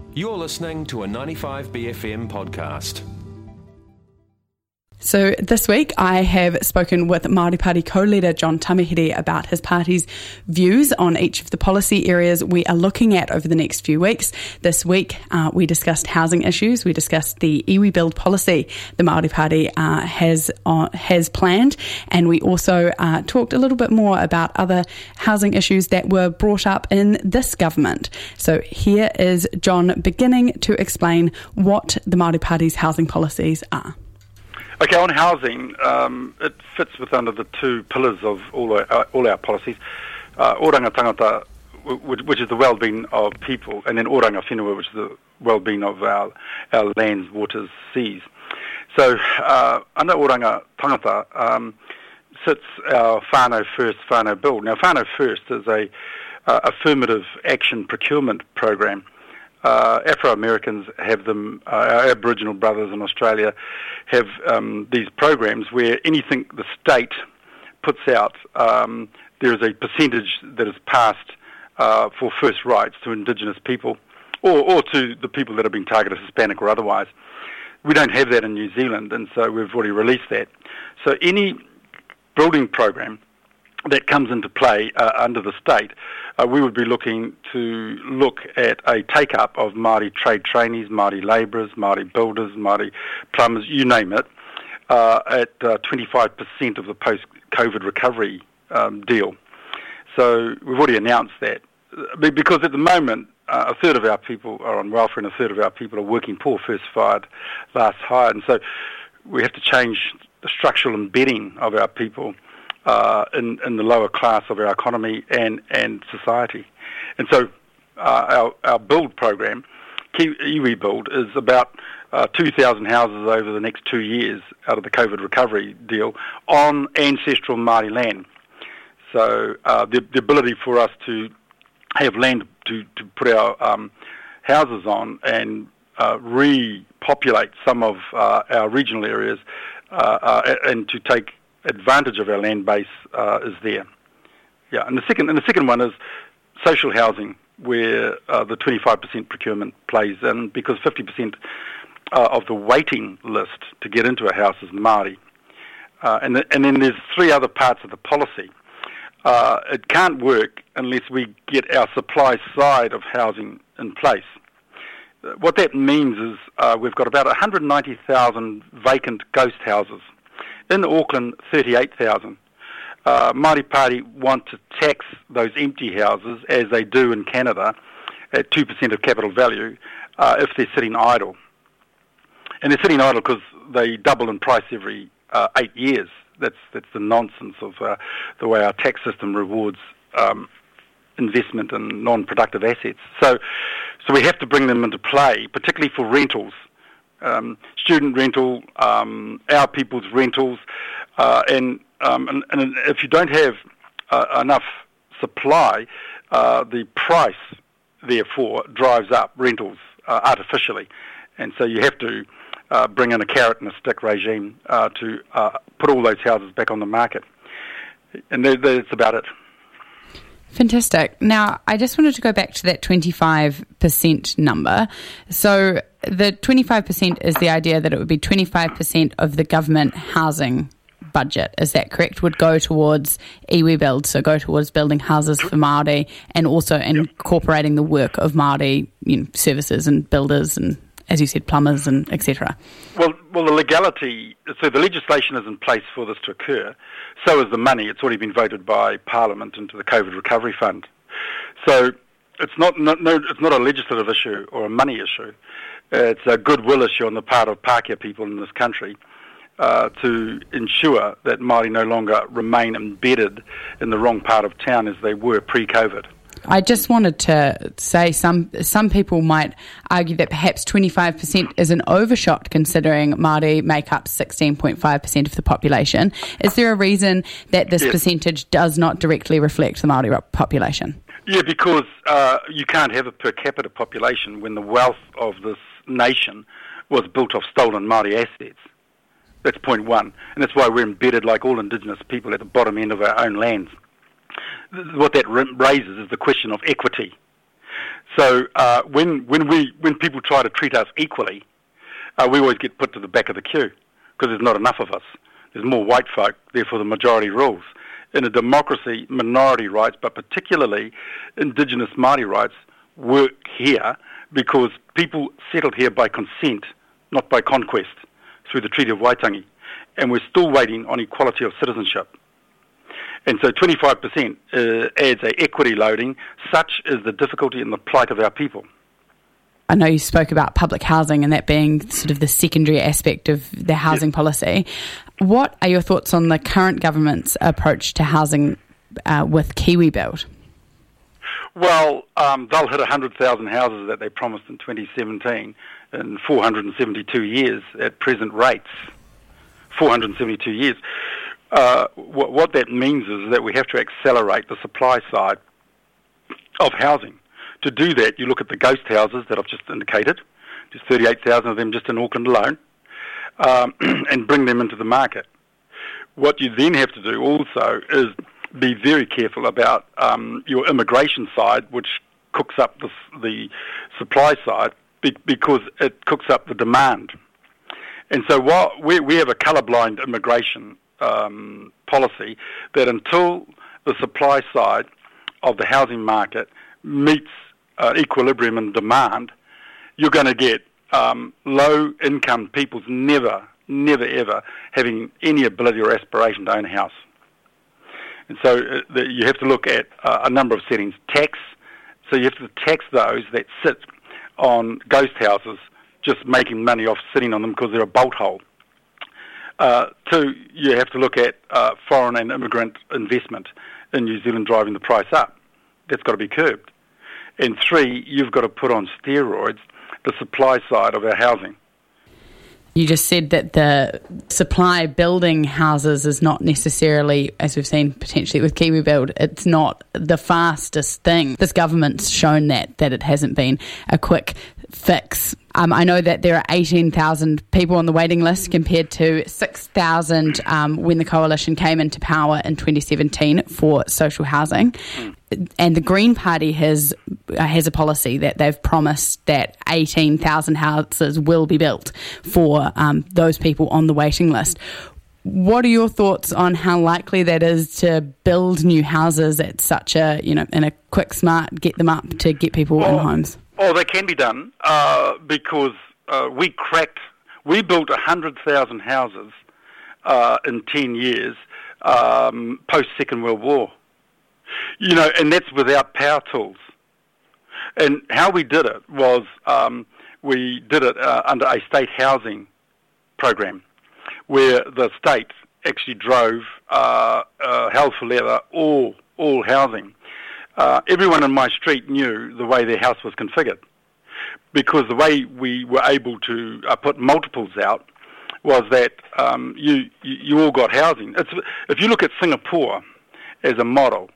You're listening to a 95BFM podcast. So this week I have spoken with Māori Party co-leader John Tamihere about his party's views on each of the policy areas we are looking at over the next few weeks. This week we discussed housing issues, we discussed the iwi build policy the Māori Party has planned, and we also talked a little bit more about other housing issues that were brought up in this government. So here is John beginning to explain what the Māori Party's housing policies are. Okay, on housing, it fits under the two pillars of all our policies. Oranga tangata, which is the well-being of people, and then oranga whenua, which is the well-being of our lands, waters, seas. So under oranga tangata sits our Whānau First, Whānau Build. Now, Whānau First is a affirmative action procurement program. Afro-Americans have them, our Aboriginal brothers in Australia have these programs where anything the state puts out, there is a percentage that is passed for first rights to Indigenous people or to the people that have been targeted, Hispanic or otherwise. We don't have that in New Zealand, and so we've already released that. So any building program that comes into play under the state, we would be looking at a take-up of Māori trade trainees, Māori labourers, Māori builders, Māori plumbers, you name it, at 25% of the post-COVID recovery deal. So we've already announced that. Because at the moment, a third of our people are on welfare and a third of our people are working poor, first fired, last hired. And so we have to change the structural embedding of our people in the lower class of our economy and society. And so our build program, iwi Build, is about 2,000 houses over the next 2 years out of the COVID recovery deal on ancestral Māori land. So the ability for us to have land to put our houses on and repopulate some of our regional areas and to take advantage of our land base is there. Yeah, and the second one is social housing, where the 25% procurement plays in, because 50% of the waiting list to get into a house is Māori. And then there's three other parts of the policy. It can't work unless we get our supply side of housing in place. What that means is we've got about 190,000 vacant ghost houses. In Auckland, 38,000. Māori Party want to tax those empty houses, as they do in Canada, at 2% of capital value if they're sitting idle. And they're sitting idle because they double in price every 8 years. That's the nonsense of the way our tax system rewards investment in non-productive assets. So we have to bring them into play, particularly for rentals. Student rental, our people's rentals, and if you don't have enough supply, the price, therefore, drives up rentals artificially. And so you have to bring in a carrot and a stick regime to put all those houses back on the market. And that's about it. Fantastic. Now, I just wanted to go back to that 25% number. So the 25% is the idea that it would be 25% of the government housing budget. Is that correct? Would go towards iwi Build, so go towards building houses for Māori and also incorporating the work of Māori services and builders and, as you said, plumbers and etc. Well, the legality, so the legislation is in place for this to occur. So is the money. It's already been voted by Parliament into the COVID Recovery Fund. So it's not a legislative issue or a money issue. It's a goodwill issue on the part of Pākehā people in this country to ensure that Māori no longer remain embedded in the wrong part of town as they were pre-COVID. I just wanted to say some people might argue that perhaps 25% is an overshot considering Māori make up 16.5% of the population. Is there a reason that this percentage does not directly reflect the Māori population? Yeah, because you can't have a per capita population when the wealth of this nation was built off stolen Māori assets. That's point one. And that's why we're embedded, like all Indigenous people, at the bottom end of our own lands. What that raises is the question of equity. So when people try to treat us equally, we always get put to the back of the queue because there's not enough of us. There's more white folk, therefore the majority rules. In a democracy, minority rights, but particularly Indigenous Māori rights, work here because people settled here by consent, not by conquest, through the Treaty of Waitangi. And we're still waiting on equality of citizenship. And so 25% adds a equity loading. Such is the difficulty and the plight of our people. I know you spoke about public housing and that being sort of the secondary aspect of the housing policy. What are your thoughts on the current government's approach to housing with KiwiBuild? Well, they'll hit 100,000 houses that they promised in 2017 in 472 years at present rates. 472 years. What that means is that we have to accelerate the supply side of housing. To do that, you look at the ghost houses that I've just indicated, just 38,000 of them just in Auckland alone, and bring them into the market. What you then have to do also is be very careful about your immigration side, which cooks up the supply side, because it cooks up the demand. And so while we have a colourblind immigration policy that until the supply side of the housing market meets equilibrium and demand, you're going to get low-income people's never ever having any ability or aspiration to own a house. And so you have to look at a number of settings. Tax, so you have to tax those that sit on ghost houses, just making money off sitting on them because they're a bolt hole. Two, you have to look at foreign and immigrant investment in New Zealand driving the price up. That's got to be curbed. And three, you've got to put on steroids the supply side of our housing. You just said that the supply building houses is not necessarily, as we've seen potentially with KiwiBuild, it's not the fastest thing. This government's shown that it hasn't been a quick fix. I know that there are 18,000 people on the waiting list compared to 6,000 when the coalition came into power in 2017 for social housing. And the Green Party has a policy that they've promised that 18,000 houses will be built for those people on the waiting list. What are your thoughts on how likely that is to build new houses at such a, in a quick, smart, get them up to get people in homes? Oh, that can be done because we built 100,000 houses in 10 years post-Second World War. And that's without power tools. And how we did it was we did it under a state housing program where the state actually drove hell for leather all housing. Everyone in my street knew the way their house was configured because the way we were able to put multiples out was that you all got housing. If you look at Singapore as a model,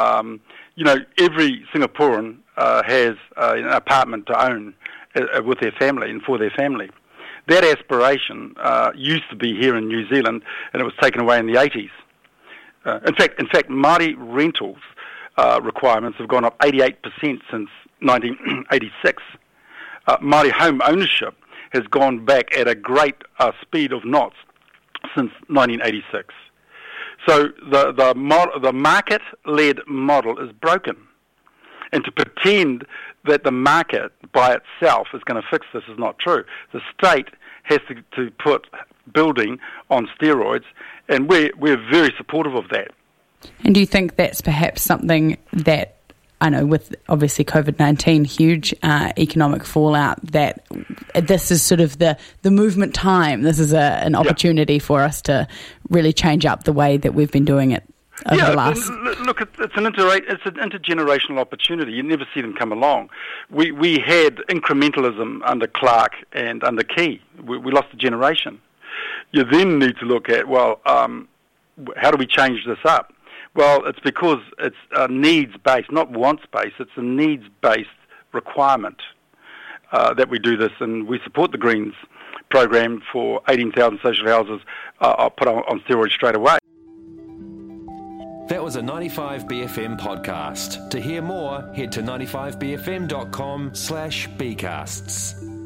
every Singaporean has an apartment to own with their family and for their family. That aspiration used to be here in New Zealand, and it was taken away in the 80s. In fact, Māori rentals requirements have gone up 88% since 1986. Māori home ownership has gone back at a great speed of knots since 1986. So the market-led model is broken. And to pretend that the market by itself is going to fix this is not true. The state has to put building on steroids, and we're very supportive of that. And do you think that's perhaps something that, I know with obviously COVID-19, huge economic fallout, that this is sort of the movement time? This is an opportunity for us to really change up the way that we've been doing it over the last... Look, it's an intergenerational opportunity. You never see them come along. We had incrementalism under Clark and under Key. We lost a generation. You then need to look at, how do we change this up? Well, it's because it's a needs-based, not wants-based. It's a needs-based requirement that we do this, and we support the Greens program for 18,000 social houses put on steroids straight away. That was a 95BFM podcast. To hear more, head to 95bfm.com/bcasts.